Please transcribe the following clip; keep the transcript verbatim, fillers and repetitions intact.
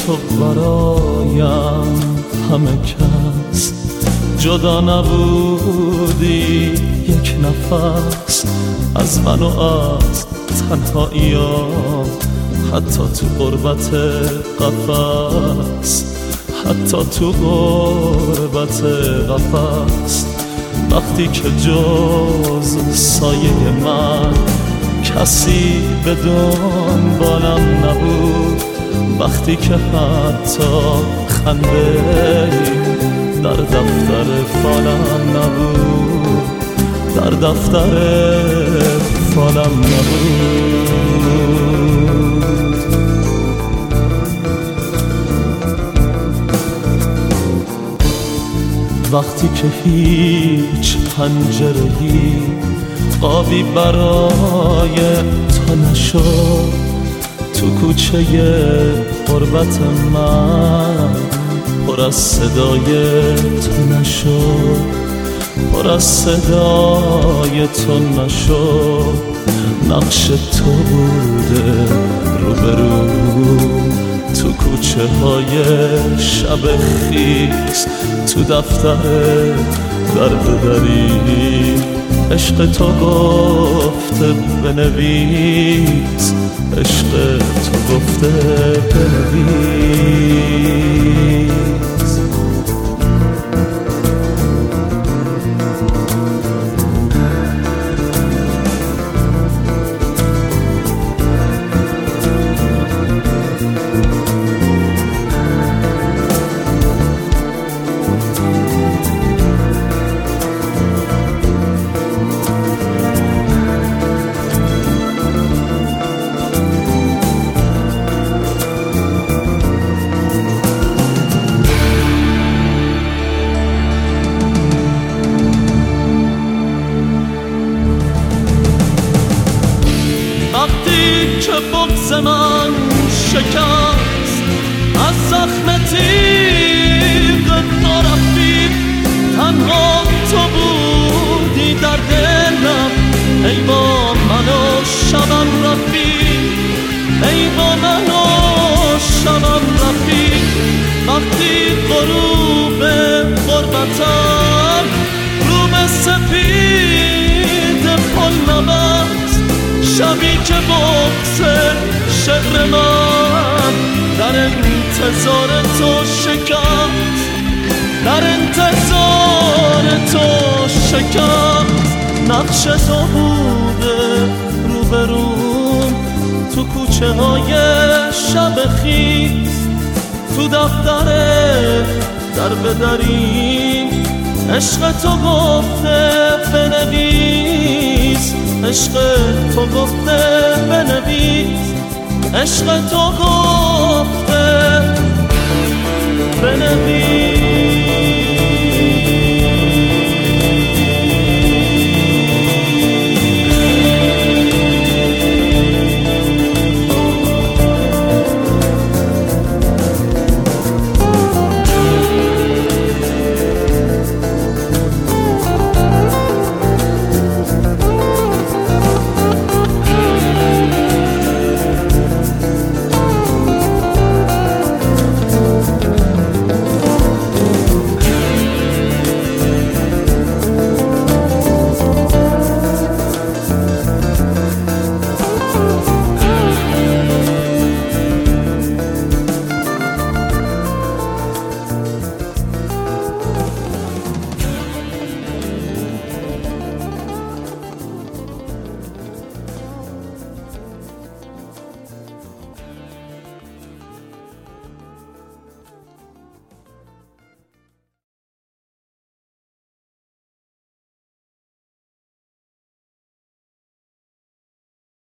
تو برایم همه کس، جدا نبودی یک نفس از من و از تنهاییام، حتی تو غربت قفس، حتی تو غربت قفس. وقتی که جز سایه من کسی به دنبالم نبود، وقتی که حتی خنده در دفتر فالم نبود، در دفتر فالم نبود. وقتی که هیچ پنجره‌ای قابی برای تو نشد، تو کوچه غربت من پر از صدای تو نشد، پر از صدای تو نشد. نقش تو بوده روبرو تو کوچه های شب خیس، تو دفتر در بدری عشق تو گفته بنویس، عشق تو گفته بنویس. وقتی که بغض من شکست، از زخم تیغ تو رفتی، تنها تو بودی در دلم. ای با من و شبم رفیق، ای با من و شبم رفیق. وقتی غروب غربتم رو به سپید پل نبست، شبی که بغض شعر من در انتظار تو شکست، در انتظار تو شکست. نقش تو بوده روبروم تو کوچه های شب خیس، تو دفتر در بدری عشق تو گفته بنویس، عشق تو گفته بنویس، عشق تو گفته بنویس.